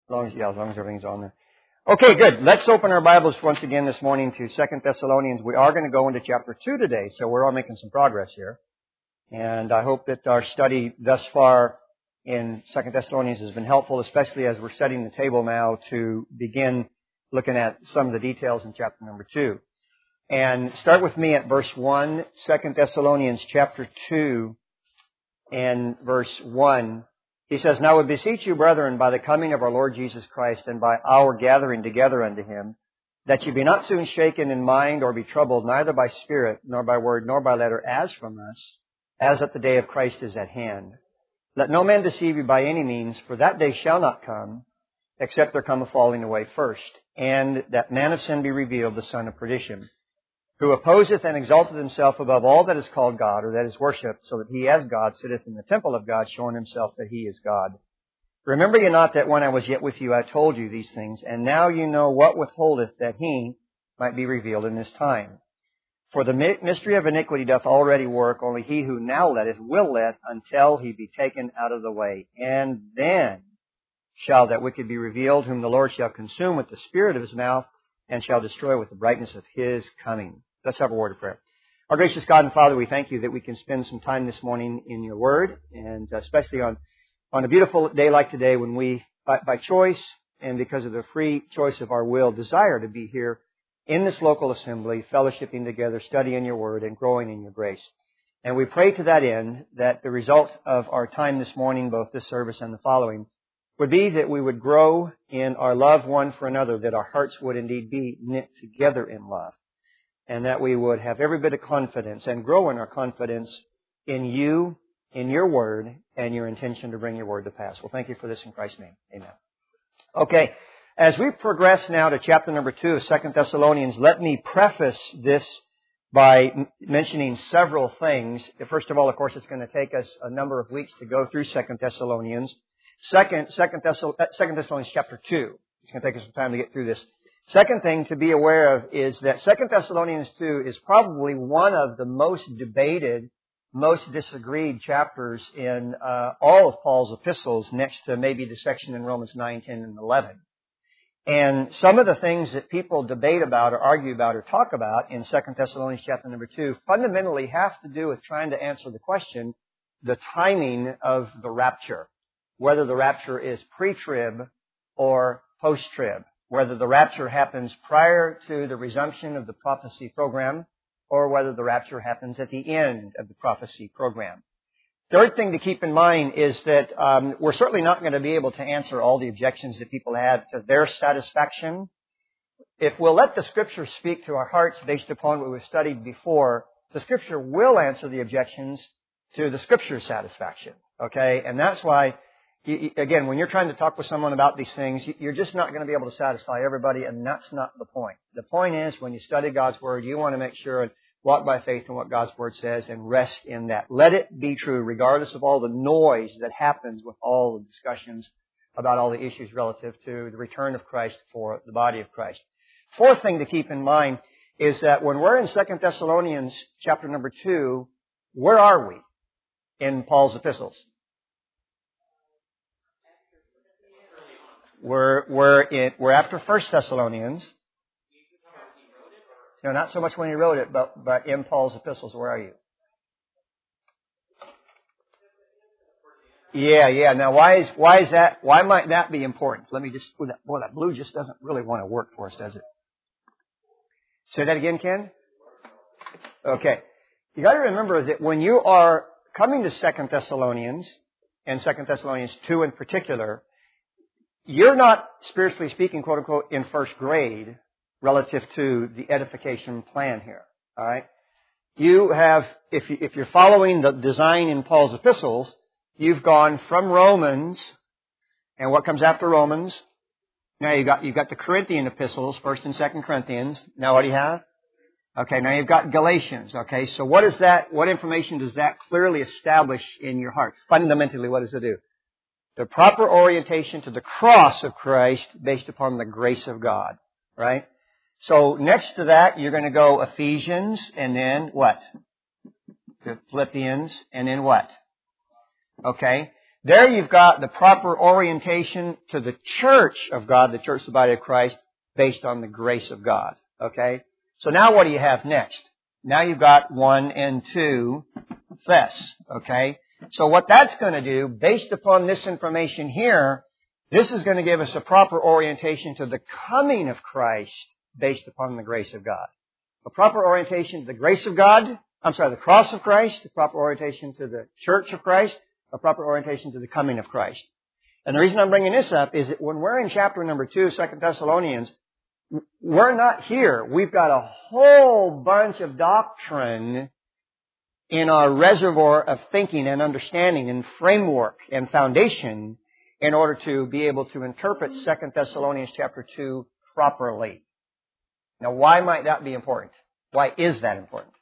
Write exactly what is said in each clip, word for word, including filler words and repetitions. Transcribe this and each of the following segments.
long as, yeah, as long as everything's on there. Okay, good. Let's open our Bibles once again this morning to Second Thessalonians. We are going to go into chapter two today, so we're all making some progress here. And I hope that our study thus far in Second Thessalonians has been helpful, especially as we're setting the table now to begin looking at some of the details in chapter number two. And start with me at verse one, Second Thessalonians chapter two and verse one. He says, "Now we beseech you, brethren, by the coming of our Lord Jesus Christ and by our gathering together unto Him, that you be not soon shaken in mind or be troubled, neither by spirit, nor by word, nor by letter, as from us, as that the day of Christ is at hand. Let no man deceive you by any means, for that day shall not come, except there come a falling away first, and that man of sin be revealed, the son of perdition, who opposeth and exalteth himself above all that is called God, or that is worshipped, so that he as God sitteth in the temple of God, showing himself that he is God. Remember ye not that when I was yet with you I told you these things, and now you know what withholdeth that he might be revealed in this time. For the mystery of iniquity doth already work, only he who now letteth will let until he be taken out of the way. And then shall that wicked be revealed, whom the Lord shall consume with the spirit of his mouth, and shall destroy with the brightness of his coming." Let's have a word of prayer. Our gracious God and Father, we thank you that we can spend some time this morning in your word, and especially on, on a beautiful day like today when we, by, by choice and because of the free choice of our will, desire to be here in this local assembly, fellowshipping together, studying your word, and growing in your grace. And we pray to that end that the result of our time this morning, both this service and the following, would be that we would grow in our love one for another, that our hearts would indeed be knit together in love, and that we would have every bit of confidence and grow in our confidence in you, in your word, and your intention to bring your word to pass. Well, thank you for this in Christ's name. Amen. Okay, as we progress now to chapter number two of Second Thessalonians, let me preface this by m- mentioning several things. First of all, of course, it's going to take us a number of weeks to go through Second Thessalonians. Second, Second, Thessal- Second Thessalonians chapter two. It's going to take us some time to get through this. Second thing to be aware of is that Second Thessalonians two is probably one of the most debated, most disagreed chapters in uh, all of Paul's epistles, next to maybe the section in Romans nine, ten, and eleven. And some of the things that people debate about or argue about or talk about in Second Thessalonians chapter number two fundamentally have to do with trying to answer the question, the timing of the rapture, whether the rapture is pre-trib or post-trib, whether the rapture happens prior to the resumption of the prophecy program or whether the rapture happens at the end of the prophecy program. Third thing to keep in mind is that um, we're certainly not going to be able to answer all the objections that people have to their satisfaction. If we'll let the Scripture speak to our hearts based upon what we've studied before, the Scripture will answer the objections to the Scripture's satisfaction. Okay? And that's why, again, when you're trying to talk with someone about these things, you're just not going to be able to satisfy everybody, and that's not the point. The point is, when you study God's Word, you want to make sure and walk by faith in what God's Word says and rest in that. Let it be true, regardless of all the noise that happens with all the discussions about all the issues relative to the return of Christ for the body of Christ. Fourth thing to keep in mind is that when we're in Second Thessalonians chapter number two, where are we in Paul's epistles? We're, we're, in, we're after First Thessalonians. No, not so much when he wrote it, but, but in Paul's epistles. Where are you? Yeah, yeah. Now, why is, why is that, why might that be important? Let me just, boy, that, boy, that blue just doesn't really want to work for us, does it? Say that again, Ken? Okay. You got to remember that when you are coming to Second Thessalonians, and Second Thessalonians two in particular, you're not, spiritually speaking, quote unquote, in first grade relative to the edification plan here. All right? You have, if, you, if you're following the design in Paul's epistles, you've gone from Romans, and what comes after Romans? Now you've got, you've got the Corinthian epistles, First and Second Corinthians. Now what do you have? Okay, now you've got Galatians. Okay, so what is that, what information does that clearly establish in your heart? Fundamentally, what does it do? The proper orientation to the cross of Christ based upon the grace of God, right? So next to that, you're going to go Ephesians, and then what? Philippians, and then what? Okay. There you've got the proper orientation to the church of God, the church, the body of Christ, based on the grace of God. Okay? So now what do you have next? Now you've got one and two, Thess. Okay? So what that's going to do, based upon this information here, this is going to give us a proper orientation to the coming of Christ based upon the grace of God. A proper orientation to the grace of God, I'm sorry, the cross of Christ, a proper orientation to the church of Christ, a proper orientation to the coming of Christ. And the reason I'm bringing this up is that when we're in chapter number two, Second Thessalonians, we're not here. We've got a whole bunch of doctrine in our reservoir of thinking and understanding and framework and foundation in order to be able to interpret Second Thessalonians chapter two properly. Now, why might that be important? Why is that important?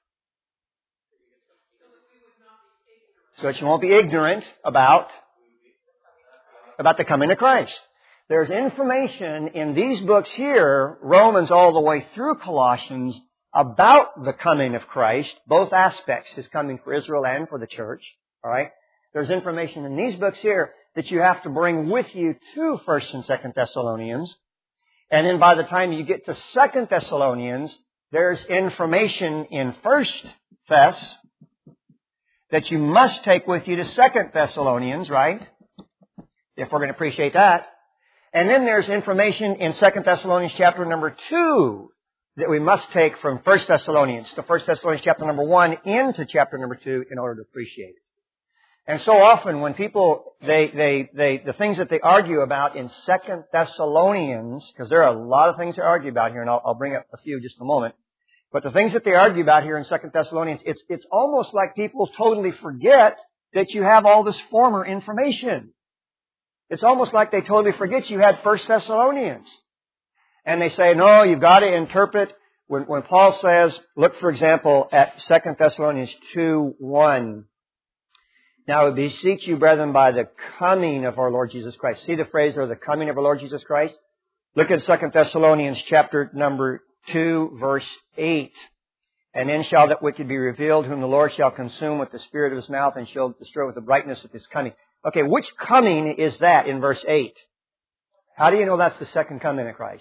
So that you won't be ignorant about, about the coming of Christ. There's information in these books here, Romans all the way through Colossians, about the coming of Christ, both aspects, His coming for Israel and for the church. All right? There's information in these books here that you have to bring with you to First and Second Thessalonians. And then by the time you get to Second Thessalonians, there's information in First Thess that you must take with you to Second Thessalonians, right? If we're going to appreciate that. And then there's information in Second Thessalonians chapter number two that we must take from First Thessalonians to First Thessalonians chapter number one into chapter number two in order to appreciate it. And so often when people, they, they, they, the things that they argue about in Second Thessalonians, because there are a lot of things to argue about here, and I'll, I'll bring up a few in just a moment. But the things that they argue about here in Second Thessalonians, it's, it's almost like people totally forget that you have all this former information. It's almost like they totally forget you had First Thessalonians. And they say, no, you've got to interpret. When, when Paul says, look, for example, at Second Thessalonians two one. Now I beseech you, brethren, by the coming of our Lord Jesus Christ. See the phrase there, the coming of our Lord Jesus Christ? Look at Second Thessalonians chapter number two, verse eight. And then shall that wicked be revealed, whom the Lord shall consume with the spirit of His mouth and shall destroy with the brightness of His coming. Okay, which coming is that in verse eight? How do you know that's the second coming of Christ?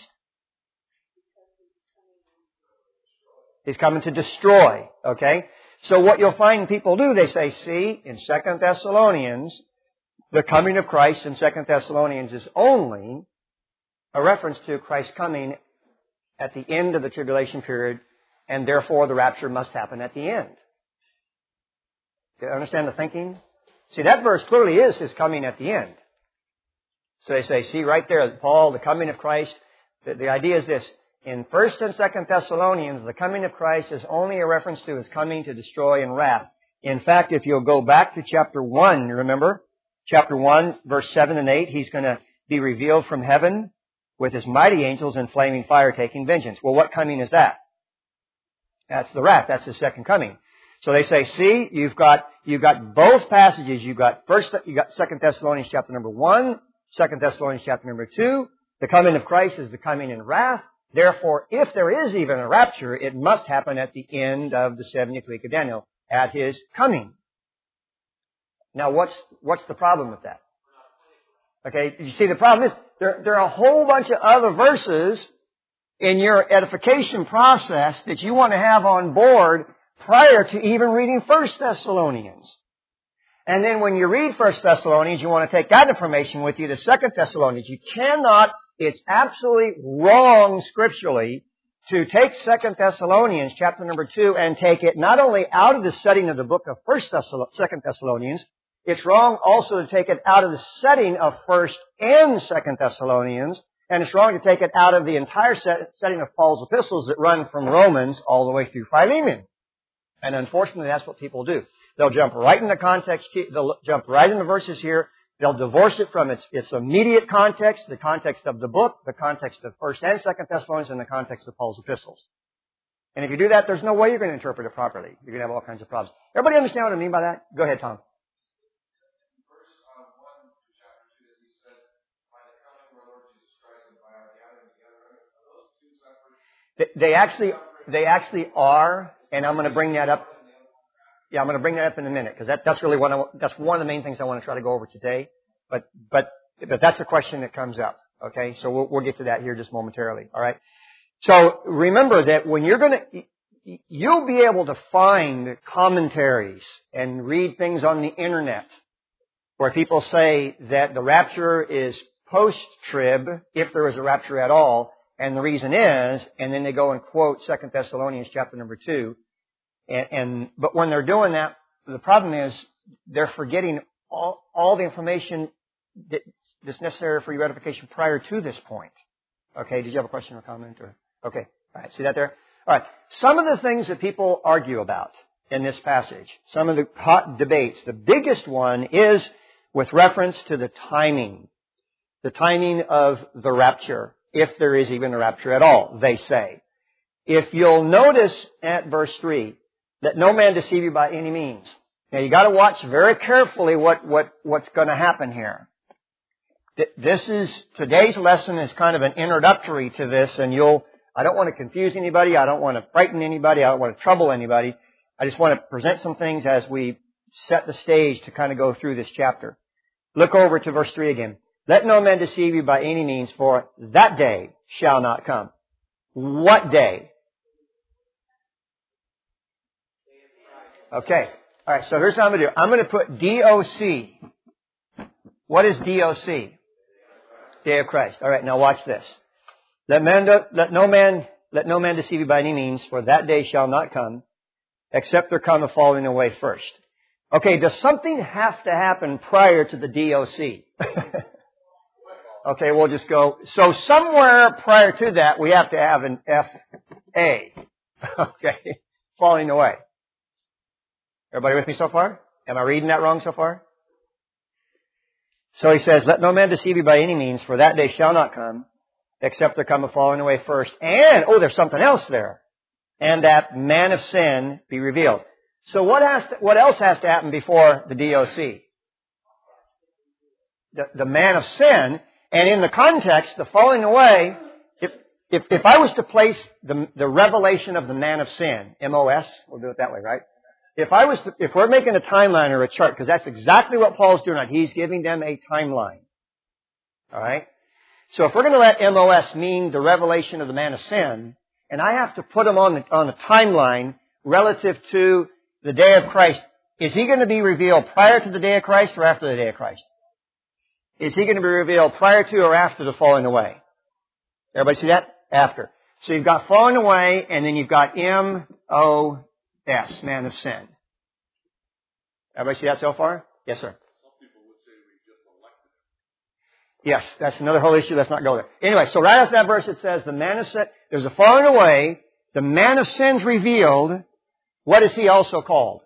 He's coming to destroy, okay? So what you'll find people do, they say, see, in Second Thessalonians, the coming of Christ in Second Thessalonians is only a reference to Christ coming at the end of the tribulation period, and therefore the rapture must happen at the end. Do you understand the thinking? See, that verse clearly is His coming at the end. So they say, see right there, Paul, the coming of Christ, the, the idea is this. In First and Second Thessalonians, the coming of Christ is only a reference to His coming to destroy and wrath. In fact, if you'll go back to chapter one, remember? Chapter one, verse seven and eight, He's going to be revealed from heaven with His mighty angels in flaming fire taking vengeance. Well, what coming is that? That's the wrath. That's His second coming. So they say, see, you've got, you've got both passages. You've got first, you got Second Thessalonians chapter number one, Second Thessalonians chapter number two. The coming of Christ is the coming in wrath. Therefore, if there is even a rapture, it must happen at the end of the seventieth week of Daniel, at His coming. Now, what's, what's the problem with that? Okay, you see, the problem is, there, there are a whole bunch of other verses in your edification process that you want to have on board prior to even reading First Thessalonians. And then when you read First Thessalonians, you want to take that information with you to Second Thessalonians. You cannot, it's absolutely wrong scripturally to take Second Thessalonians chapter number two and take it not only out of the setting of the book of First Thessalonians, Second Thessalonians, it's wrong also to take it out of the setting of First and Second Thessalonians, and it's wrong to take it out of the entire set, setting of Paul's epistles that run from Romans all the way through Philemon. And unfortunately, that's what people do. They'll jump right in the context, they'll jump right in the verses here, they'll divorce it from its, its immediate context, the context of the book, the context of First and Second Thessalonians, and the context of Paul's epistles. And if you do that, there's no way you're going to interpret it properly. You're going to have all kinds of problems. Everybody understand what I mean by that? Go ahead, Tom. They actually, they actually are, and I'm going to bring that up. Yeah, I'm going to bring that up in a minute because that, that's really one of, that's one of the main things I want to try to go over today. But, but, but that's a question that comes up. Okay. So we'll, we'll get to that here just momentarily. All right. So remember that when you're going to, you'll be able to find commentaries and read things on the internet where people say that the rapture is post-trib, if there is a rapture at all, and the reason is, and then they go and quote Second Thessalonians chapter number two. And, and but when they're doing that, the problem is they're forgetting all, all the information that, that's necessary for your edification prior to this point. Okay, did you have a question or comment? Or okay, all right, see that there? All right, some of the things that people argue about in this passage, some of the hot debates, the biggest one is with reference to the timing, the timing of the rapture, if there is even a rapture at all, they say. If you'll notice at verse three, let no man deceive you by any means. Now you got to watch very carefully what, what, what's going to happen here. This is, today's lesson is kind of an introductory to this, and you'll, I don't want to confuse anybody, I don't want to frighten anybody, I don't want to trouble anybody. I just want to present some things as we set the stage to kind of go through this chapter. Look over to verse three again. Let no man deceive you by any means, for that day shall not come. What day? Okay. All right. So here's what I'm going to do. I'm going to put D O C. What is D O C? Day of Christ. All right. Now watch this. Let man, do, let no man, let no man deceive you by any means, for that day shall not come, except there come a falling away first. Okay. Does something have to happen prior to the D O C? Okay. We'll just go. So somewhere prior to that, we have to have an F A. Okay. Falling away. Everybody with me so far? Am I reading that wrong so far? So he says, let no man deceive you by any means, for that day shall not come, except there come a falling away first. And, oh, there's something else there. And that man of sin be revealed. So what has to, what else has to happen before the D O C? The, the man of sin. And in the context, the falling away, if, if, if I was to place the, the revelation of the man of sin, M O S, we'll do it that way, right? If I was to, if we're making a timeline or a chart, because that's exactly what Paul's doing, he's giving them a timeline. All right? So if we're going to let M O S mean the revelation of the man of sin, and I have to put him on the, on the timeline relative to the day of Christ, is he going to be revealed prior to the day of Christ or after the day of Christ? Is he going to be revealed prior to or after the falling away? Everybody see that? After. So you've got falling away, and then you've got M O S, man of sin. Everybody see that so far? Yes, sir. Some people would say we just elected him. Yes, that's another whole issue. Let's not go there. Anyway, so right after that verse it says, the man of sin, there's a falling away, the man of sin's revealed. What is he also called?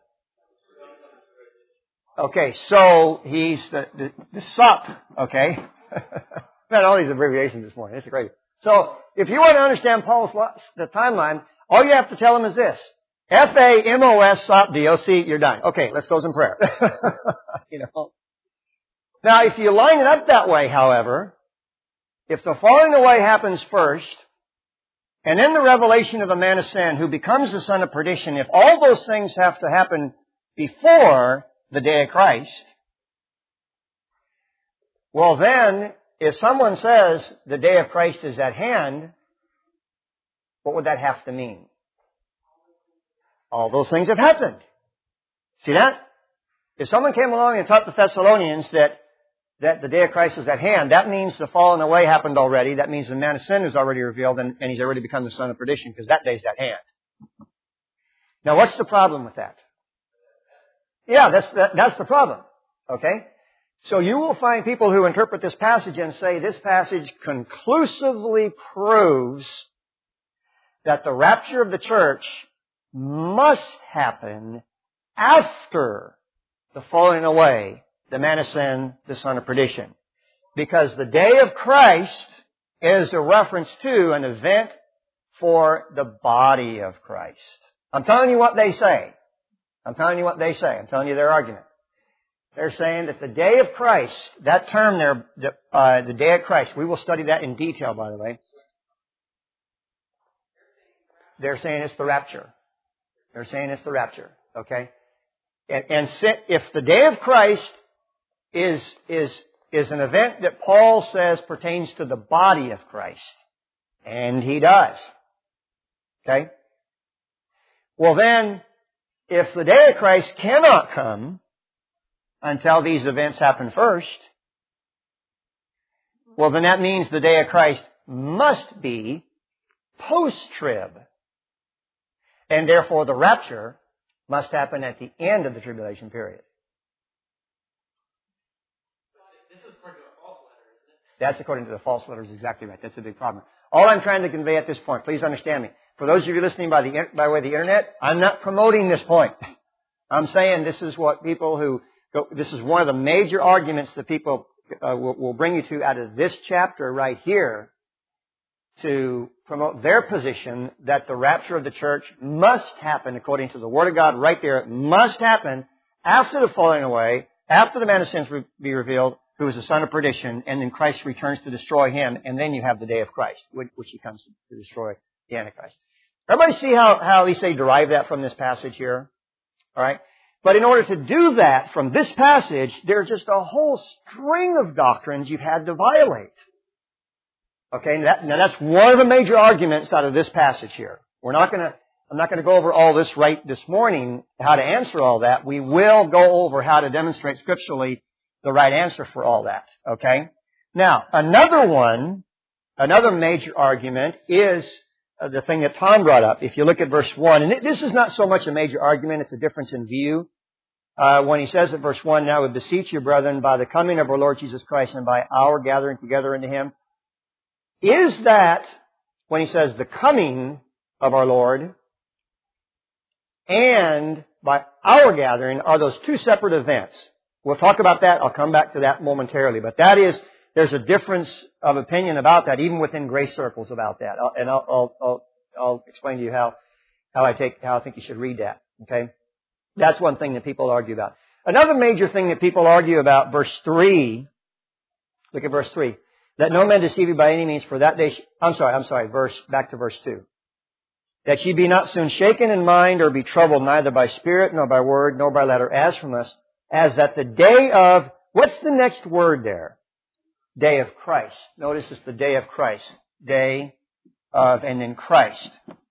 Okay, so he's the, the, the S U P, okay? Man, all these abbreviations this morning. It's great. So, if you want to understand Paul's, the timeline, all you have to tell him is this. F A M O S, S U P, D O C, you're done. Okay, let's close in prayer. You know. Now, if you line it up that way, however, if the falling away happens first, and then the revelation of the man of sin who becomes the son of perdition, if all those things have to happen before the day of Christ, well then, if someone says the day of Christ is at hand, what would that have to mean? All those things have happened. See that? If someone came along and taught the Thessalonians that, that the day of Christ is at hand, that means the falling away happened already. That means the man of sin is already revealed and, and he's already become the son of perdition because that day's at hand. Now what's the problem with that? Yeah, that's, that, that's the problem. Okay? So you will find people who interpret this passage and say this passage conclusively proves that the rapture of the church must happen after the falling away, the man of sin, the son of perdition. Because the day of Christ is a reference to an event for the body of Christ. I'm telling you what they say. I'm telling you what they say. I'm telling you their argument. They're saying that the day of Christ, that term there, the, uh, the day of Christ, we will study that in detail, by the way. They're saying it's the rapture. They're saying it's the rapture. Okay? And, and if the day of Christ is, is, is an event that Paul says pertains to the body of Christ, and he does, okay? Well then, if the day of Christ cannot come until these events happen first, well then that means the day of Christ must be post-trib. And therefore the rapture must happen at the end of the tribulation period. This is according to a false letter, isn't it? That's according to the false letters, exactly right. That's a big problem. All I'm trying to convey at this point, please understand me. For those of you listening by the by way of the internet, I'm not promoting this point. I'm saying this is what people who go, this is one of the major arguments that people uh, will, will bring you to out of this chapter right here to promote their position that the rapture of the church must happen according to the Word of God right there. It must happen after the falling away, after the man of sins be revealed, who is the son of perdition, and then Christ returns to destroy him, and then you have the day of Christ, which he comes to destroy the Antichrist. Everybody see how, how at least they derive that from this passage here? All right? But in order to do that from this passage, there's just a whole string of doctrines you've had to violate. Okay, now, that, now that's one of the major arguments out of this passage here. We're not going to, I'm not going to go over all this right this morning, how to answer all that. We will go over how to demonstrate scripturally the right answer for all that. Okay? Now, another one, another major argument is uh, the thing that Tom brought up. If you look at verse one, and this is not so much a major argument, it's a difference in view. Uh, when he says at verse one, now we beseech you, brethren, by the coming of our Lord Jesus Christ and by our gathering together into Him. Is that, when he says the coming of our Lord and by our gathering, are those two separate events? We'll talk about that. I'll come back to that momentarily. But that is, there's a difference of opinion about that, even within grace circles about that. And I'll, I'll, I'll, I'll explain to you how, how I take, how I think you should read that. Okay? That's one thing that people argue about. Another major thing that people argue about, verse three. Look at verse three. Let no man deceive you by any means, for that day, sh- I'm sorry, I'm sorry, verse, back to verse two. That ye be not soon shaken in mind or be troubled neither by spirit nor by word nor by letter as from us, as that the day of, what's the next word there? Day of Christ. Notice it's the day of Christ. Day of, and then Christ.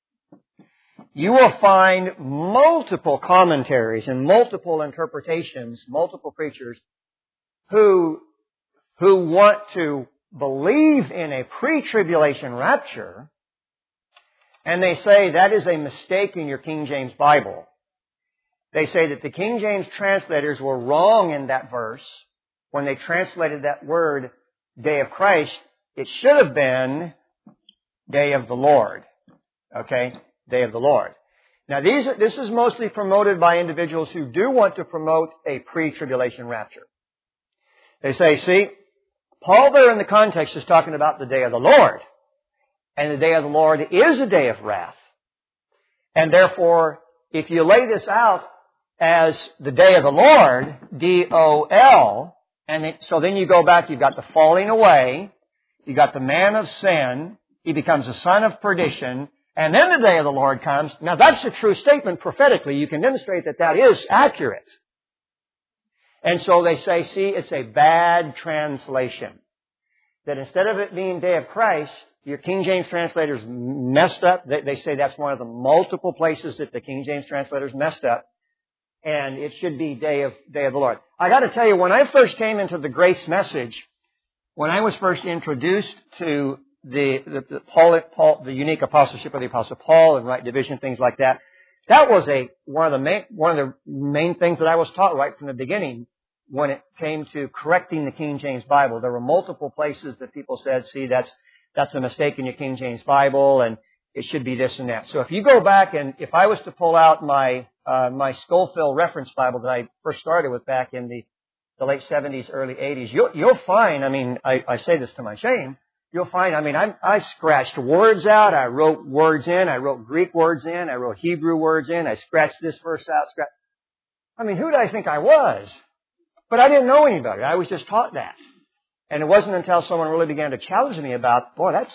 You will find multiple commentaries and multiple interpretations, multiple preachers who, who want to believe in a pre-tribulation rapture, and they say that is a mistake in your King James Bible. They say that the King James translators were wrong in that verse when they translated that word, day of Christ. It should have been day of the Lord. Okay? Day of the Lord. Now these are, this is mostly promoted by individuals who do want to promote a pre-tribulation rapture. They say, see, Paul there in the context is talking about the day of the Lord. And the day of the Lord is a day of wrath. And therefore, if you lay this out as the day of the Lord, D O L, and it, so then you go back, you've got the falling away, you've got the man of sin, he becomes a son of perdition, and then the day of the Lord comes. Now that's a true statement prophetically. You can demonstrate that that is accurate. And so they say, see, it's a bad translation. That instead of it being day of Christ, your King James translators messed up. They, they say that's one of the multiple places that the King James translators messed up. And it should be day of, day of the Lord. I gotta tell you, when I first came into the grace message, when I was first introduced to the, the, the Paul, Paul, the unique apostleship of the Apostle Paul and right division, things like that, that was a, one of the main, one of the main things that I was taught right from the beginning when it came to correcting the King James Bible. There were multiple places that people said, see, that's, that's a mistake in your King James Bible, and it should be this and that. So if you go back and if I was to pull out my, uh, my Scofield Reference Bible that I first started with back in the, the late seventies, early eighties, you'll, you'll find, I mean, I, I say this to my shame, you'll find, I mean, I, I scratched words out, I wrote words in, I wrote Greek words in, I wrote Hebrew words in, I scratched this verse out, scratched. I mean, who did I think I was? But I didn't know any better. I was just taught that. And it wasn't until someone really began to challenge me about, boy, that's,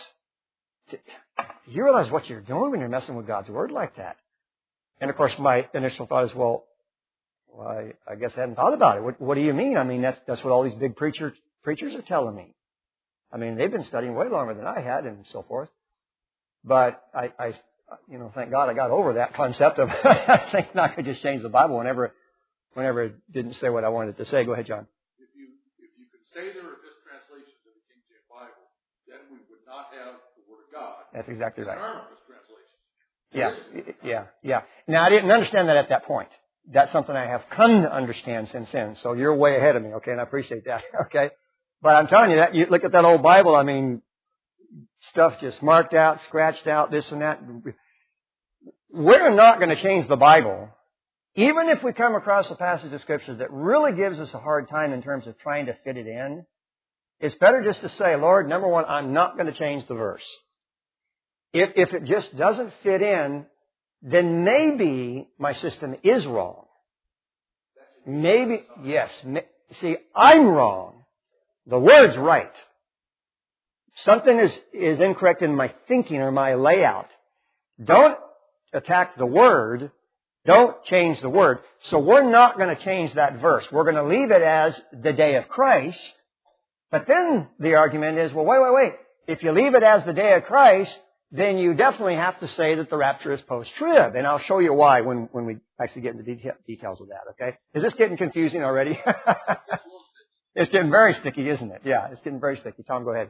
you realize what you're doing when you're messing with God's Word like that. And of course, my initial thought is, well, Well, I, I guess I hadn't thought about it. What, what do you mean? I mean, that's that's what all these big preachers preachers are telling me. I mean, they've been studying way longer than I had and so forth. But I, I you know, thank God I got over that concept of thinking I could just change the Bible whenever, whenever it didn't say what I wanted it to say. Go ahead, John. If you if you could say there are mistranslations of the King James Bible, then we would not have the Word of God. That's exactly right. There are mistranslations. Yeah, yeah, yeah. Now, I didn't understand that at that point. That's something I have come to understand since then. So you're way ahead of me, okay? And I appreciate that, okay? But I'm telling you that, you look at that old Bible, I mean, stuff just marked out, scratched out, this and that. We're not going to change the Bible, even if we come across a passage of Scripture that really gives us a hard time in terms of trying to fit it in. It's better just to say, Lord, number one, I'm not going to change the verse. If, if it just doesn't fit in, then maybe my system is wrong. Maybe, yes. See, I'm wrong. The Word's right. Something is, is incorrect in my thinking or my layout. Don't attack the Word. Don't change the Word. So we're not going to change that verse. We're going to leave it as the day of Christ. But then the argument is, well, wait, wait, wait. If you leave it as the day of Christ, then you definitely have to say that the rapture is post-trib. And I'll show you why when, when we actually get into the detail, details of that, okay? Is this getting confusing already? It's getting very sticky, isn't it? Yeah, it's getting very sticky. Tom, go ahead.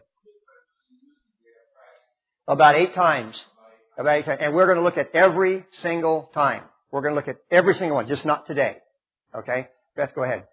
About eight times. About eight times. And we're going to look at every single time. We're going to look at every single one, just not today. Okay? Beth, go ahead.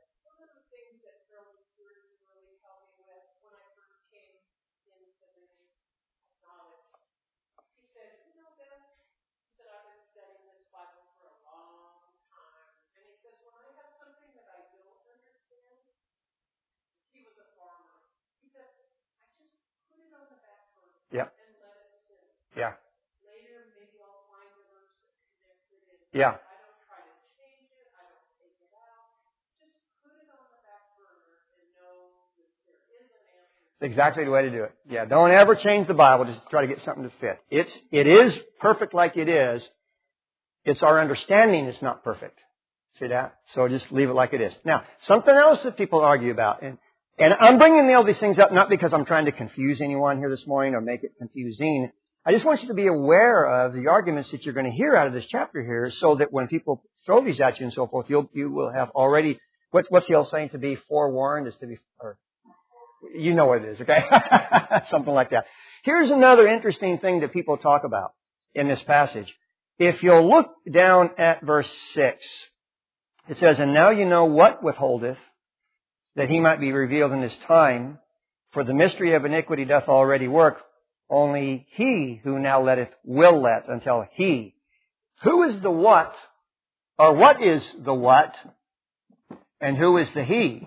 Yeah. Yeah. Later, maybe I'll find the verse that connects it in. Yeah. I don't try to change it. I don't take it out. Just put it on the back burner and know that there is an answer. It's exactly the way to do it. Yeah. Don't ever change the Bible. Just try to get something to fit. It's, it is perfect like it is. It's our understanding that's not perfect. See that? So just leave it like it is. Now, something else that people argue about, and And I'm bringing all these things up not because I'm trying to confuse anyone here this morning or make it confusing. I just want you to be aware of the arguments that you're going to hear out of this chapter here so that when people throw these at you and so forth, you'll, you will have already, what, what's the old saying? To be forewarned is to be, or, you know what it is, okay? Something like that. Here's another interesting thing that people talk about in this passage. If you'll look down at verse six, it says, "And now you know what withholdeth, that he might be revealed in his time. For the mystery of iniquity doth already work. Only he who now letteth will let until he." Who is the what? Or what is the what? And who is the he?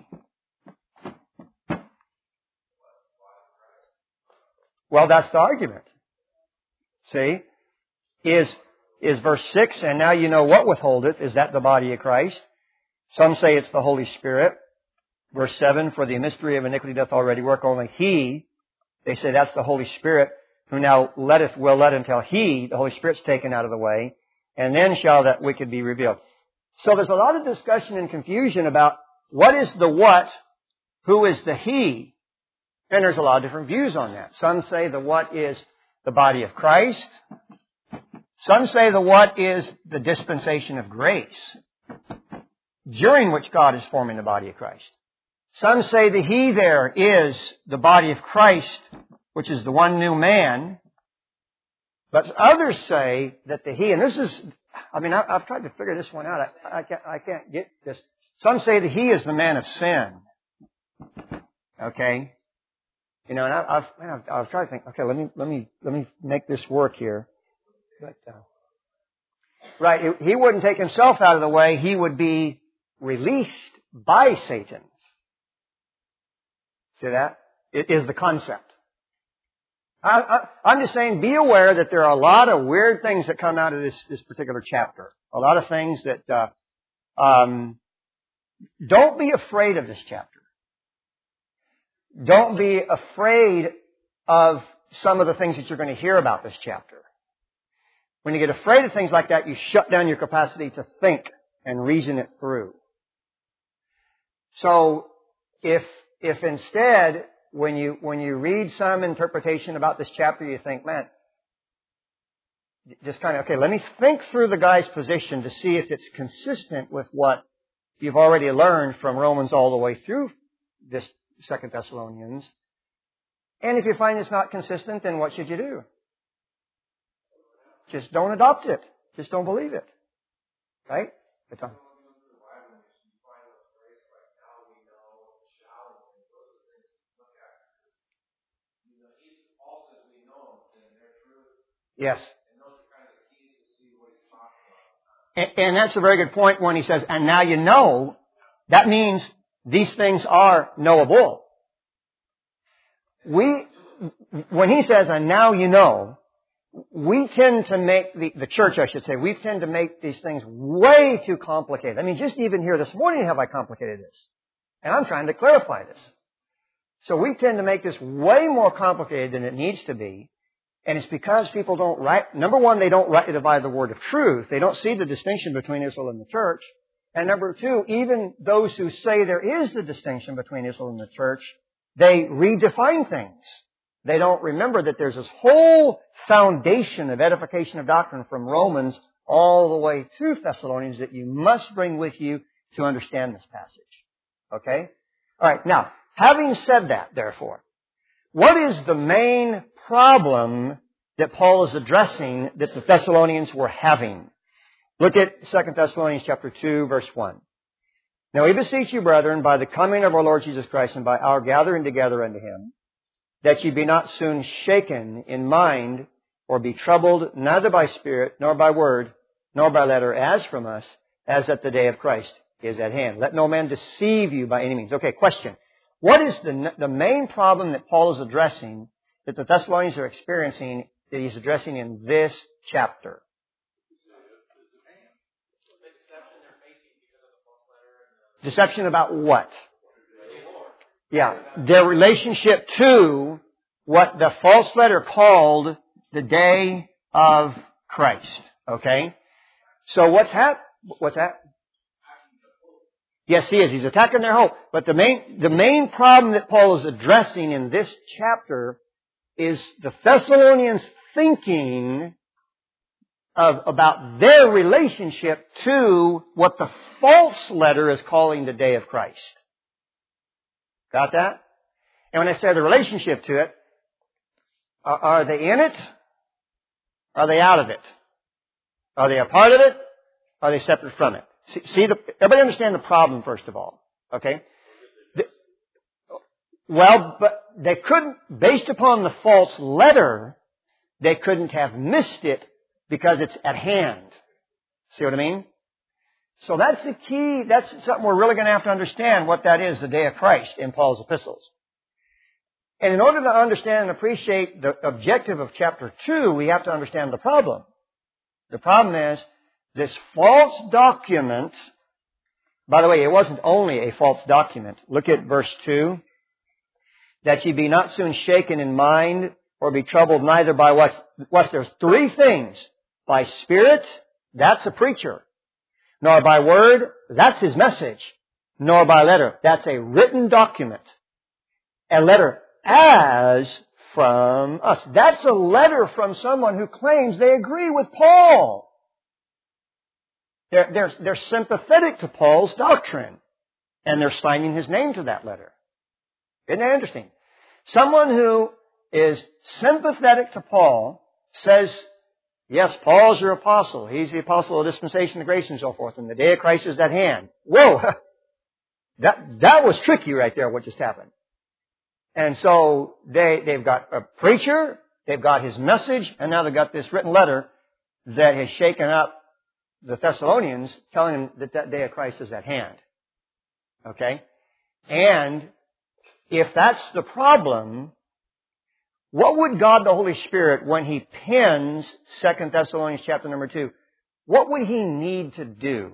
Well, that's the argument. See? Is, is verse six, "And now you know what withholdeth," is that the body of Christ? Some say it's the Holy Spirit. Verse seven, "For the mystery of iniquity doth already work. Only he," they say that's the Holy Spirit, "who now letteth will let until he," the Holy Spirit's taken out of the way, "and then shall that wicked be revealed." So there's a lot of discussion and confusion about what is the what, who is the he, and there's a lot of different views on that. Some say the what is the body of Christ. Some say the what is the dispensation of grace, during which God is forming the body of Christ. Some say the he there is the body of Christ, which is the one new man. But others say that the he, and this is, I mean, I, I've tried to figure this one out. I, I, can't, I can't get this. Some say that he is the man of sin. Okay? You know, and I, I've, man, I've, I've tried to think, okay, let me, let me, let me make this work here. But, uh, right, he wouldn't take himself out of the way. He would be released by Satan. See that? It is the concept. I, I, I'm just saying, be aware that there are a lot of weird things that come out of this, this particular chapter. A lot of things that, uh, um, don't be afraid of this chapter. Don't be afraid of some of the things that you're going to hear about this chapter. When you get afraid of things like that, you shut down your capacity to think and reason it through. So if, if instead, when you, when you read some interpretation about this chapter, you think, man, just kind of, okay, let me think through the guy's position to see if it's consistent with what you've already learned from Romans all the way through this Second Thessalonians. And if you find it's not consistent, then what should you do? Just don't adopt it. Just don't believe it. Right? It's on. Yes. And, and that's a very good point when he says, and now you know, that means these things are knowable. We, when he says, and now you know, we tend to make, the, the church I should say, we tend to make these things way too complicated. I mean, just even here this morning have I complicated this. And I'm trying to clarify this. So we tend to make this way more complicated than it needs to be. And it's because people don't right, number one, they don't rightly divide the word of truth. They don't see the distinction between Israel and the church. And number two, even those who say there is the distinction between Israel and the church, they redefine things. They don't remember that there's this whole foundation of edification of doctrine from Romans all the way to Thessalonians that you must bring with you to understand this passage. Okay? All right. Now, having said that, therefore, what is the main problem that Paul is addressing that the Thessalonians were having? Look at Second Thessalonians chapter two, verse one. Now we beseech you, brethren, by the coming of our Lord Jesus Christ and by our gathering together unto Him, that ye be not soon shaken in mind, or be troubled neither by spirit, nor by word, nor by letter, as from us, as that the day of Christ is at hand. Let no man deceive you by any means. Okay, question. What is the, the main problem that Paul is addressing, that the Thessalonians are experiencing, that he's addressing in this chapter? Deception about what? Yeah, their relationship to what the false letter called the day of Christ. Okay? So what's that? What's that? Yes, he is. He's attacking their hope. But the main, the main problem that Paul is addressing in this chapter is the Thessalonians thinking of, about their relationship to what the false letter is calling the day of Christ. Got that? And when I say the relationship to it, are, are they in it? Are they out of it? Are they a part of it? Are they separate from it? See, see the, everybody understand the problem first of all. Okay? The, well, but they couldn't, based upon the false letter, they couldn't have missed it because it's at hand. See what I mean? So that's the key, that's something we're really going to have to understand what that is, the day of Christ in Paul's epistles. And in order to understand and appreciate the objective of chapter two, we have to understand the problem. The problem is, this false document, by the way, it wasn't only a false document. Look at verse two. That ye be not soon shaken in mind, or be troubled neither by what's, what's there's three things. By spirit, that's a preacher. Nor by word, that's his message. Nor by letter, that's a written document. A letter as from us. That's a letter from someone who claims they agree with Paul. They're, they're, they're sympathetic to Paul's doctrine. And they're signing his name to that letter. Isn't that interesting? Someone who is sympathetic to Paul says, yes, Paul's your apostle. He's the apostle of dispensation of grace and so forth. And the day of Christ is at hand. Whoa! That, that was tricky right there, what just happened. And so they, they've got a preacher, they've got his message, and now they've got this written letter that has shaken up the Thessalonians, telling them that that day of Christ is at hand. Okay? And if that's the problem, what would God the Holy Spirit, when He pens Second Thessalonians chapter number two, what would He need to do? Do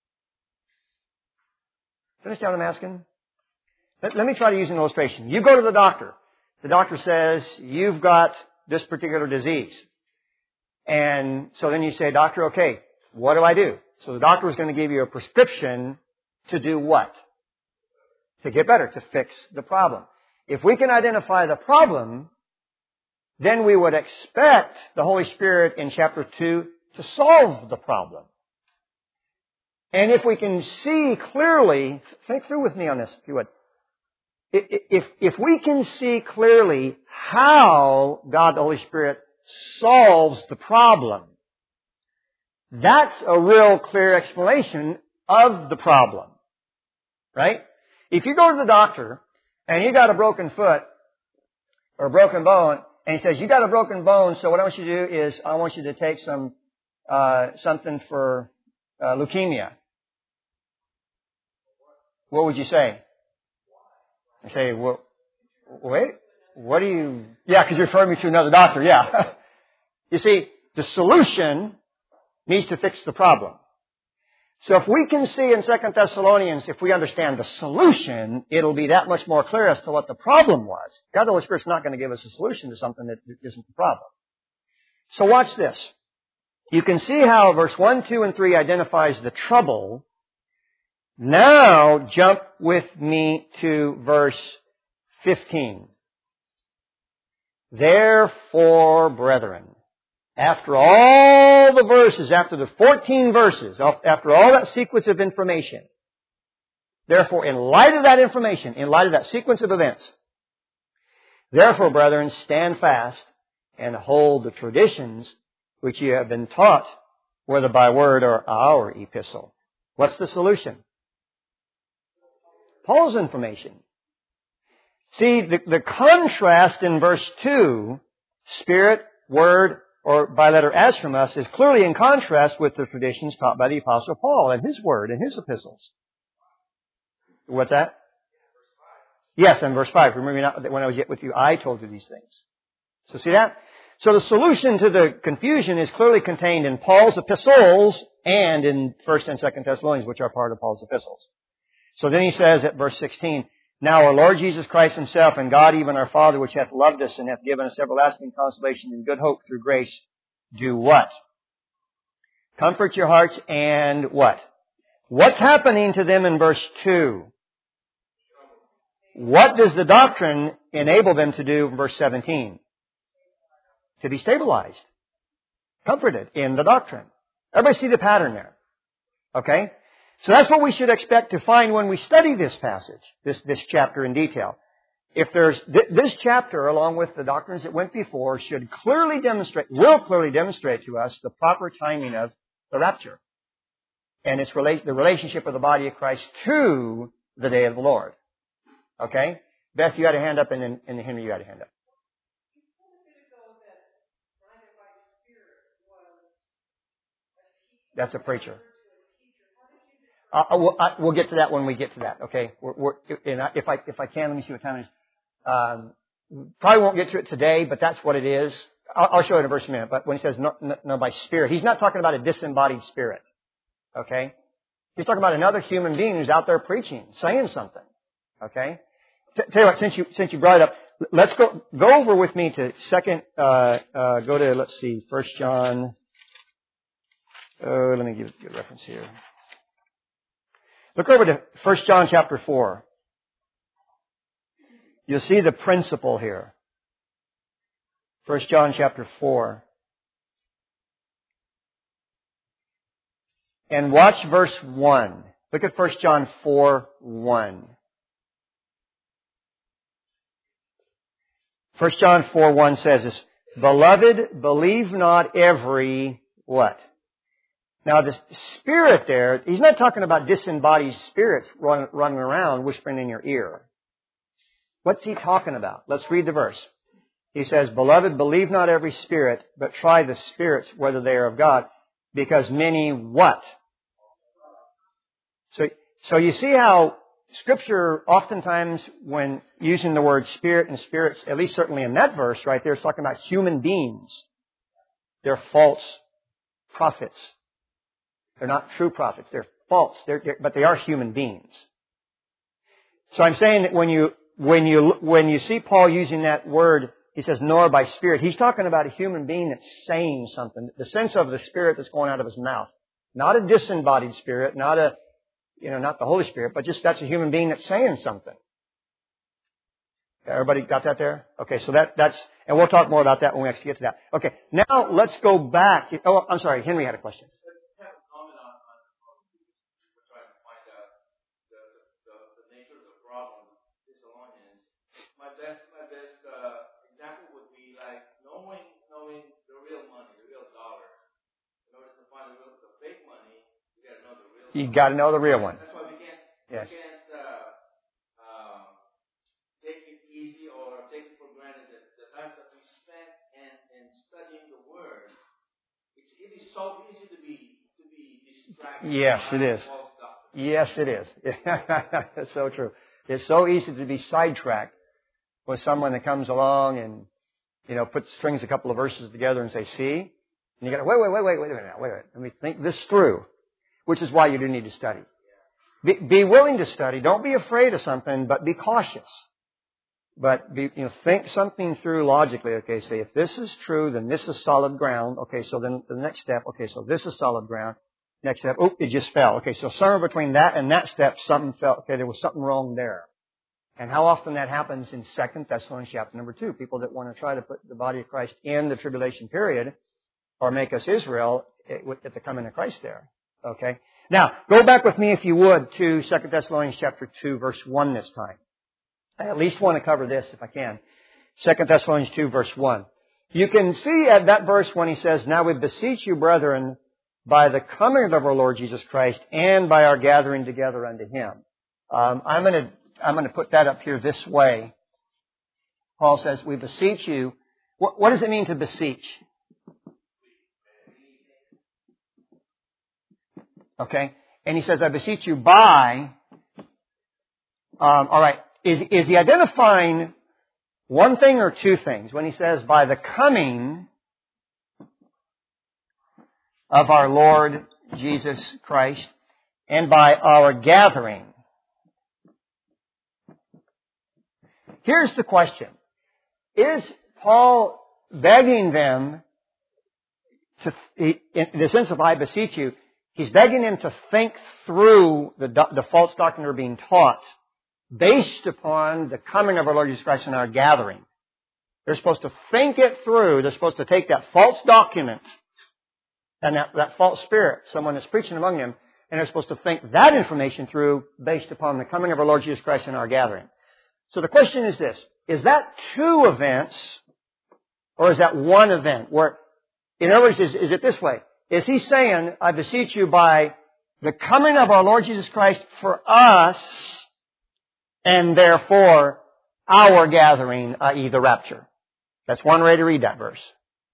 you understand what I'm asking? Let, let me try to use an illustration. You go to the doctor. The doctor says, you've got this particular disease. And so then you say, doctor, okay, what do I do? So the doctor is going to give you a prescription to do what? To get better, to fix the problem. If we can identify the problem, then we would expect the Holy Spirit in chapter two to solve the problem. And if we can see clearly, think through with me on this, if you would. If, if we can see clearly how God the Holy Spirit solves the problem, that's a real clear explanation of the problem. Right? If you go to the doctor and you got a broken foot or a broken bone, and he says, you got a broken bone, so what I want you to do is I want you to take some uh something for uh, leukemia. What would you say? I say, well, wait, what do you... Yeah, because you're referring me to another doctor, yeah. You see, the solution needs to fix the problem. So if we can see in Second Thessalonians, if we understand the solution, it'll be that much more clear as to what the problem was. God the Holy Spirit's not going to give us a solution to something that isn't the problem. So watch this. You can see how verse one, two, and three identifies the trouble. Now jump with me to verse fifteen. Therefore, brethren, after all the verses, after the fourteen verses, after all that sequence of information, therefore, in light of that information, in light of that sequence of events, therefore, brethren, stand fast and hold the traditions which you have been taught, whether by word or our epistle. What's the solution? Paul's information. See, the, the contrast in verse two, Spirit, Word, or by letter as from us, is clearly in contrast with the traditions taught by the Apostle Paul and his word and his epistles. What's that? Yes, in verse five. Remember not that when I was yet with you, I told you these things. So see that? So the solution to the confusion is clearly contained in Paul's epistles and in First and Second Thessalonians, which are part of Paul's epistles. So then he says at verse sixteen, now our Lord Jesus Christ himself and God, even our Father, which hath loved us and hath given us everlasting consolation and good hope through grace, do what? Comfort your hearts and what? What's happening to them in verse two? What does the doctrine enable them to do in verse seventeen? To be stabilized. Comforted in the doctrine. Everybody see the pattern there? Okay? So that's what we should expect to find when we study this passage, this, this chapter in detail. If there's, th- this chapter, along with the doctrines that went before, should clearly demonstrate, will clearly demonstrate to us the proper timing of the rapture. And its rela- the relationship of the body of Christ to the day of the Lord. Okay? Beth, you had a hand up, and then, and then Henry, you had a hand up. That's a preacher. Uh, we'll, uh, we'll get to that when we get to that. Okay. We're, we're, and I, if I if I can, let me see what time it is. Um, probably won't get to it today, but that's what it is. I'll, I'll show you in a verse in a minute. But when he says no, no, no by spirit, he's not talking about a disembodied spirit. Okay. He's talking about another human being who's out there preaching, saying something. Okay. T- tell you what, since you since you brought it up, let's go go over with me to second. Uh, uh, go to let's see, First John. Uh, let me give you a reference here. Look over to First John chapter four. You'll see the principle here. First John chapter four. And watch verse one. Look at First John four, one. First John four, one says this, Beloved, believe not every what? Now, the spirit there, he's not talking about disembodied spirits run, running around whispering in your ear. What's he talking about? Let's read the verse. He says, Beloved, believe not every spirit, but try the spirits whether they are of God, because many what? So, so you see how Scripture oftentimes, when using the word spirit and spirits, at least certainly in that verse right there, it's talking about human beings. They're false prophets. They're not true prophets. They're false. They're, they're, but they are human beings. So I'm saying that when you when you when you see Paul using that word, he says, "Nor by spirit." He's talking about a human being that's saying something. The sense of the spirit that's going out of his mouth, not a disembodied spirit, not a you know not the Holy Spirit, but just that's a human being that's saying something. Everybody got that there? Okay, so that, that's, and we'll talk more about that when we actually get to that. Okay, now let's go back. Oh, I'm sorry, Henry had a question. Have a comment on, on, on we're trying to find out the, the, the nature of the problem with Thessalonians. My best, my best uh, example would be like knowing, knowing the real money, the real dollar. In order to find the real, the fake money, you got to know the real. You got to know the real one. That's why we can't, yes. we can't uh, um, take it easy or take it for granted that the time that we spent in, in studying the Word, it's, it is so easy to be to be distracted. Yes, it is. Yes, it is. That's so true. It's so easy to be sidetracked with someone that comes along and, you know, puts strings a couple of verses together and say, see? And you got to, wait, wait, wait, wait, wait a minute, wait a minute. Let me think this through, which is why you do need to study. Be, be willing to study. Don't be afraid of something, but be cautious. But be, you know, think something through logically. Okay, say if this is true, then this is solid ground. Okay, so then the next step. Okay, so this is solid ground. Next step. Oop, it just fell. Okay, so somewhere between that and that step, something fell. Okay, there was something wrong there. And how often that happens in Second Thessalonians chapter number two. People that want to try to put the body of Christ in the tribulation period or make us Israel at the coming of Christ there. Okay. Now, go back with me if you would to Second Thessalonians chapter two, verse one this time. I at least want to cover this if I can. Second Thessalonians two, verse one. You can see at that verse when he says, now we beseech you, brethren, by the coming of our Lord Jesus Christ and by our gathering together unto Him. Um, I'm going to I'm going to put that up here this way. Paul says, we beseech you. What, what does it mean to beseech? Okay. And he says, I beseech you by, um, all right, is, is he identifying one thing or two things? When he says, by the coming of our Lord Jesus Christ and by our gathering. Here's the question. Is Paul begging them to, in the sense of I beseech you, he's begging them to think through the, the false doctrine they're being taught based upon the coming of our Lord Jesus Christ and our gathering. They're supposed to think it through. They're supposed to take that false document and that, that false spirit, someone that's preaching among them, and they're supposed to think that information through based upon the coming of our Lord Jesus Christ and our gathering. So the question is this. Is that two events or is that one event? Where, in other words, is, is it this way? Is he saying, I beseech you by the coming of our Lord Jesus Christ for us and therefore our gathering, that is the rapture? That's one way to read that verse.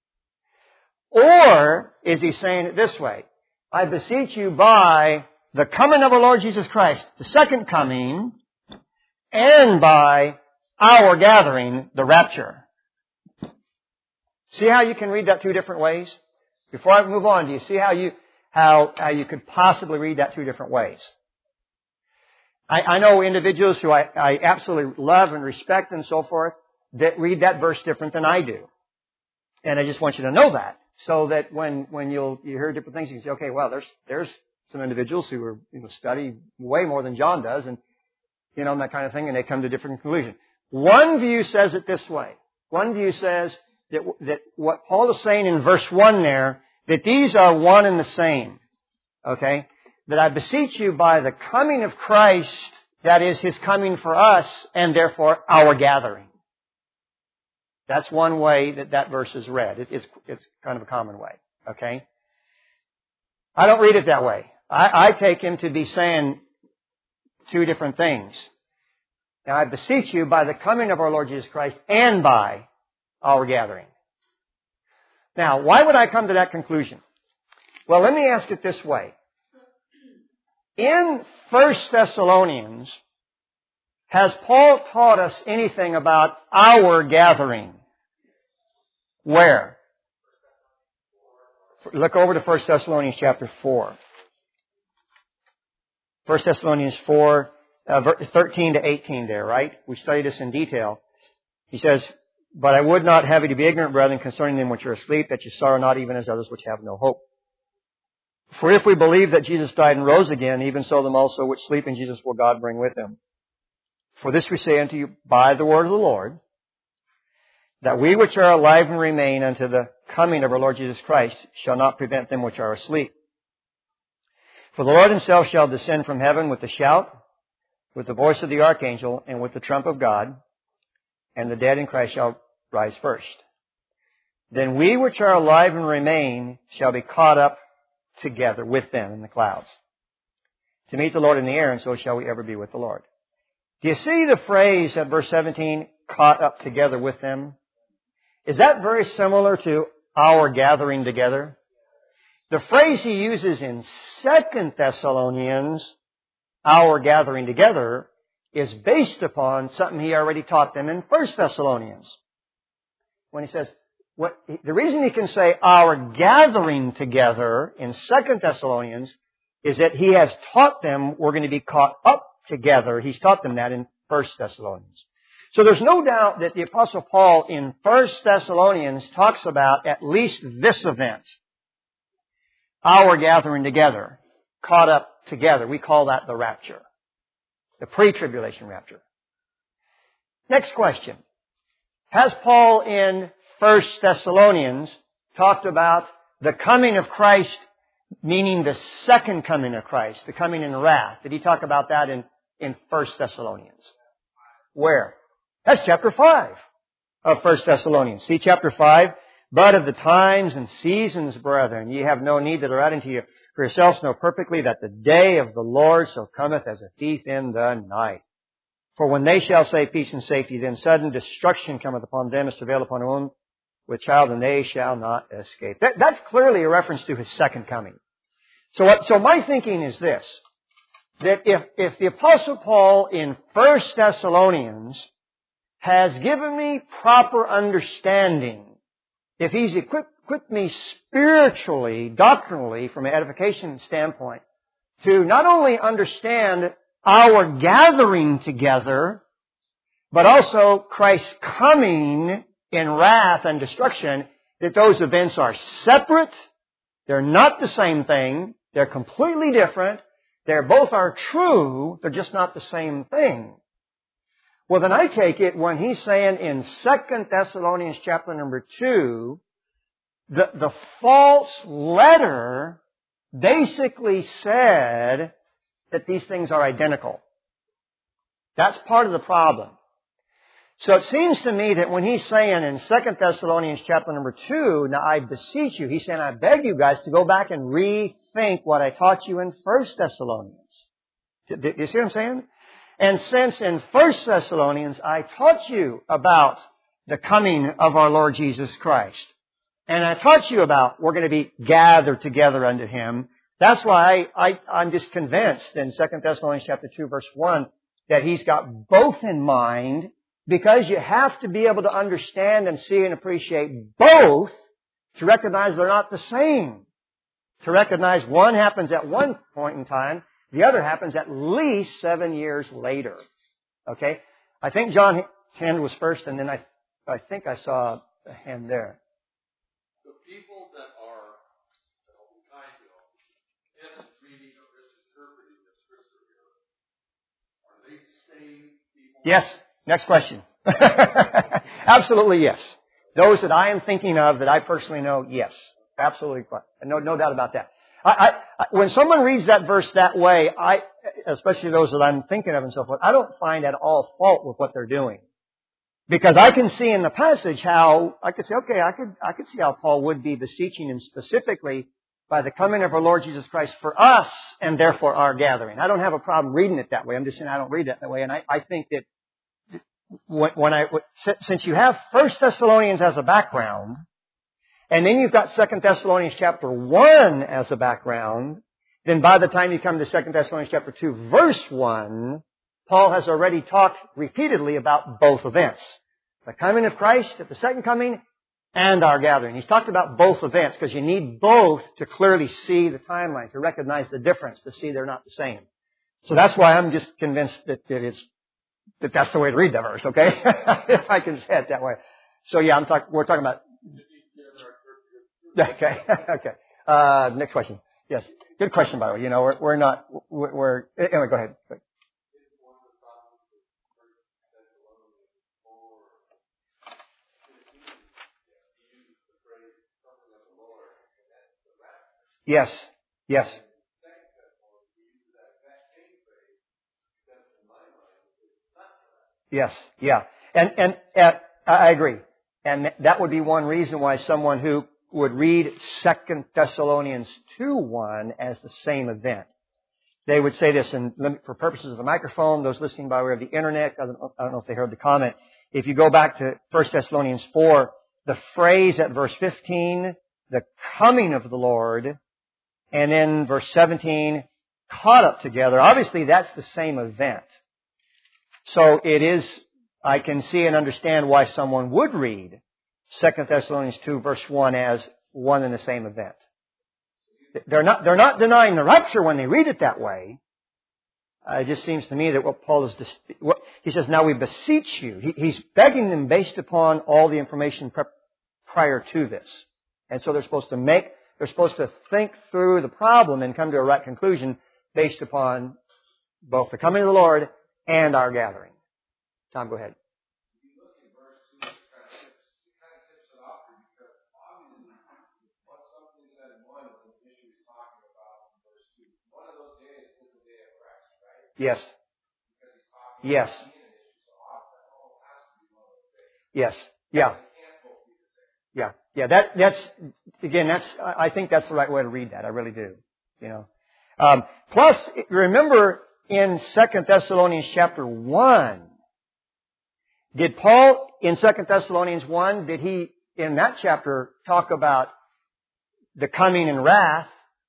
Or is he saying it this way? I beseech you by the coming of our Lord Jesus Christ, the second coming, and by our gathering, the rapture. See how you can read that two different ways? Before I move on, do you see how you how how you could possibly read that two different ways? I, I know individuals who I, I absolutely love and respect and so forth that read that verse different than I do. And I just want you to know that. So that when, when you'll you hear different things, you can say, okay, well, there's there's some individuals who are you know study way more than John does and you know, and that kind of thing, and they come to different conclusions. One view says it this way. One view says that, that what Paul is saying in verse one there, that these are one and the same. Okay? That I beseech you by the coming of Christ, that is His coming for us, and therefore our gathering. That's one way that that verse is read. It, it's, it's kind of a common way. Okay? I don't read it that way. I, I take him to be saying two different things. Now, I beseech you by the coming of our Lord Jesus Christ and by our gathering. Now, why would I come to that conclusion? Well, let me ask it this way. In First Thessalonians, has Paul taught us anything about our gathering? Where? Look over to First Thessalonians chapter four. First Thessalonians four, uh, thirteen to eighteen there, right? We studied this in detail. He says, but I would not have you to be ignorant, brethren, concerning them which are asleep, that you sorrow not even as others which have no hope. For if we believe that Jesus died and rose again, even so them also which sleep in Jesus will God bring with Him. For this we say unto you by the word of the Lord, that we which are alive and remain unto the coming of our Lord Jesus Christ shall not prevent them which are asleep. For the Lord himself shall descend from heaven with a shout, with the voice of the archangel, and with the trump of God, and the dead in Christ shall rise first. Then we which are alive and remain shall be caught up together with them in the clouds, to meet the Lord in the air, and so shall we ever be with the Lord. Do you see the phrase at verse seventeen, caught up together with them? Is that very similar to our gathering together? The phrase he uses in Second Thessalonians, our gathering together, is based upon something he already taught them in First Thessalonians. When he says, what, the reason he can say our gathering together in Second Thessalonians is that he has taught them we're going to be caught up together. He's taught them that in First Thessalonians. So there's no doubt that the Apostle Paul in First Thessalonians talks about at least this event. Our gathering together, caught up together. We call that the rapture. The pre-tribulation rapture. Next question. Has Paul in First Thessalonians talked about the coming of Christ, meaning the second coming of Christ, the coming in wrath? Did he talk about that in, in First Thessalonians? Where? That's chapter five of First Thessalonians. See chapter five? But of the times and seasons, brethren, ye have no need that I write unto you. For yourselves know perfectly that the day of the Lord so cometh as a thief in the night. For when they shall say peace and safety, then sudden destruction cometh upon them as travail upon a woman with child, and they shall not escape. That, that's clearly a reference to His second coming. So, what, so my thinking is this, that if, if the Apostle Paul in First Thessalonians has given me proper understanding, if he's equipped, equipped me spiritually, doctrinally, from an edification standpoint, to not only understand our gathering together, but also Christ's coming in wrath and destruction, that those events are separate, they're not the same thing, they're completely different, they both are true, they're just not the same thing. Well, then I take it when he's saying in Second Thessalonians chapter number two, the, the false letter basically said that these things are identical. That's part of the problem. So it seems to me that when he's saying in Second Thessalonians chapter number two, now I beseech you, he's saying I beg you guys to go back and rethink what I taught you in First Thessalonians. Do, do you see what I'm saying? And since in First Thessalonians I taught you about the coming of our Lord Jesus Christ, and I taught you about we're going to be gathered together unto Him, that's why I, I, I'm just convinced in Second Thessalonians chapter two verse one that he's got both in mind, because you have to be able to understand and see and appreciate both to recognize they're not the same. To recognize one happens at one point in time, the other happens at least seven years later. Okay? I think John's hand was first, and then I, I think I saw a hand there. The people that are, that will be kind to them, misreading or misinterpreting the Scripture, are they saved people? Yes. Next question. Absolutely yes. Those that I am thinking of that I personally know, yes. Absolutely. No, no doubt about that. I, I, when someone reads that verse that way, I, especially those that I'm thinking of and so forth, I don't find at all fault with what they're doing. Because I can see in the passage how, I could say, okay, I could, I could see how Paul would be beseeching him specifically by the coming of our Lord Jesus Christ for us and therefore our gathering. I don't have a problem reading it that way. I'm just saying I don't read it that way. And I, I think that when, when I, since you have First Thessalonians as a background, and then you've got Second Thessalonians chapter one as a background, then by the time you come to Second Thessalonians chapter two verse one, Paul has already talked repeatedly about both events. The coming of Christ at the second coming and our gathering. He's talked about both events because you need both to clearly see the timeline, to recognize the difference, to see they're not the same. So that's why I'm just convinced that, that it's, that that's the way to read the verse, okay? If I can say it that way. So yeah, I'm talking, we're talking about, okay, okay. Uh, next question. Yes. Good question, by the way. You know, we're, we're not, we're, we're, anyway, go ahead. Yes. Yes. Yes. Yeah. And, and, uh, I agree. And that would be one reason why someone who would read Second Thessalonians two one as the same event. They would say this, and for purposes of the microphone, those listening by way of the internet, I don't, I don't know if they heard the comment. If you go back to First Thessalonians four, the phrase at verse fifteen, the coming of the Lord, and then verse seventeen, caught up together. Obviously, that's the same event. So it is, I can see and understand why someone would read Second Thessalonians two verse one as one and the same event. They're not, they're not denying the rapture when they read it that way. Uh, it just seems to me that what Paul is, what, he says, now we beseech you. He, he's begging them based upon all the information pre- prior to this. And so they're supposed to make, they're supposed to think through the problem and come to a right conclusion based upon both the coming of the Lord and our gathering. Tom, go ahead. Yes. Yes. Yes. Yeah. Yeah. Yeah. That, that's, again, that's, I think that's the right way to read that. I really do. You know. Um, plus, remember in Second Thessalonians chapter one, did Paul in Second Thessalonians one, did he in that chapter talk about the coming in wrath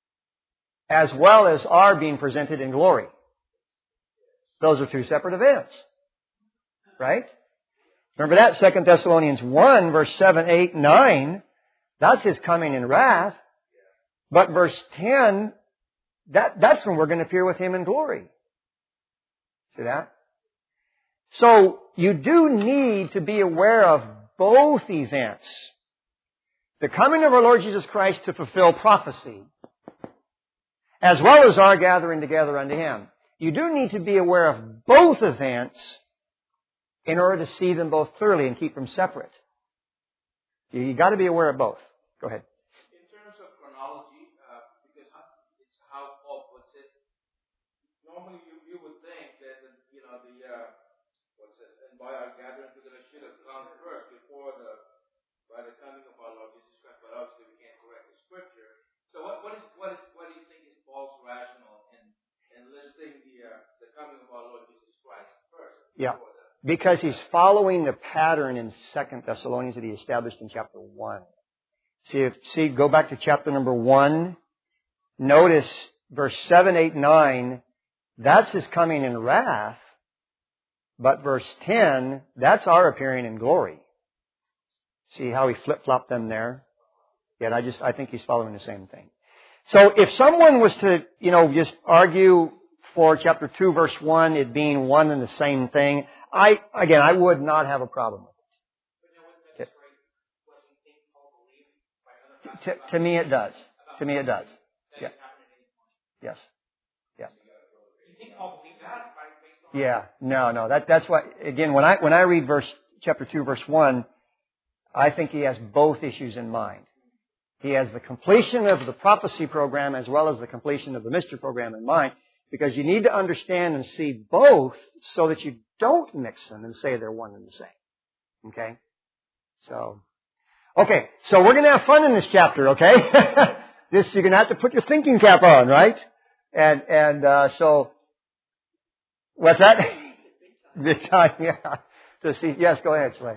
as well as our being presented in glory? Those are two separate events. Right? Remember that? Second Thessalonians one, verse seven, eight, nine, that's His coming in wrath. But verse ten, that, that's when we're going to appear with Him in glory. See that? So, you do need to be aware of both events. The coming of our Lord Jesus Christ to fulfill prophecy, as well as our gathering together unto Him. You do need to be aware of both events in order to see them both clearly and keep them separate. You, you got to be aware of both. Go ahead. In terms of chronology, uh, because it's how Paul puts it, normally you, you would think that, the, you know, the, uh, what's it, and by our gathering together should have come first before the, by the coming of our Lord Jesus Christ, but obviously we can't correct the Scripture. So what, what is, what is, what do you think is Paul's rationale in, in listing the, uh, the coming of our Lord Jesus Christ first? Yeah. Because he's following the pattern in Second Thessalonians that he established in chapter one. See, if, see, go back to chapter number one. Notice verse seven, eight, nine. That's His coming in wrath. But verse ten, that's our appearing in glory. See how he flip-flopped them there? Yet I just, I think he's following the same thing. So if someone was to, you know, just argue for chapter two, verse one, it being one and the same thing, I, again, I would not have a problem with it. To, to, to me it does. To me it does. Yeah. Yes. Yeah. Yeah. No, no. That, that's why, again, when I, when I read verse, chapter two, verse one, I think he has both issues in mind. He has the completion of the prophecy program as well as the completion of the mystery program in mind, because you need to understand and see both so that you don't mix them and say they're one and the same. Okay? So, okay. So we're going to have fun in this chapter, okay? This, you're going to have to put your thinking cap on, right? And, and, uh, so, what's that? Big time, yeah. To see, yes, go ahead, Slay.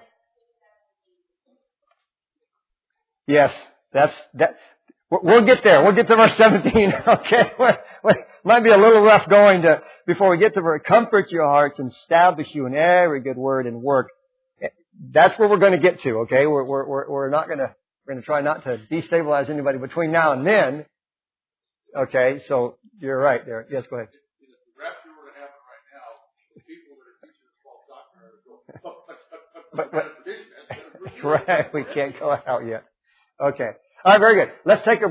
Yes, that's, that, we'll get there. We'll get to verse seventeen, okay? We're, we're, might be a little rough going to, before we get to verse, comfort your hearts and establish you in every good word and work. That's where we're going to get to, okay? We're, we're, we're not going to, we're going to try not to destabilize anybody between now and then. Okay, so you're right there. Yes, go ahead. If the rapture were to happen right now, the people that are teaching this false doctrine are going to go, but, but, right, we can't go out yet. Okay. All right, very good. Let's take a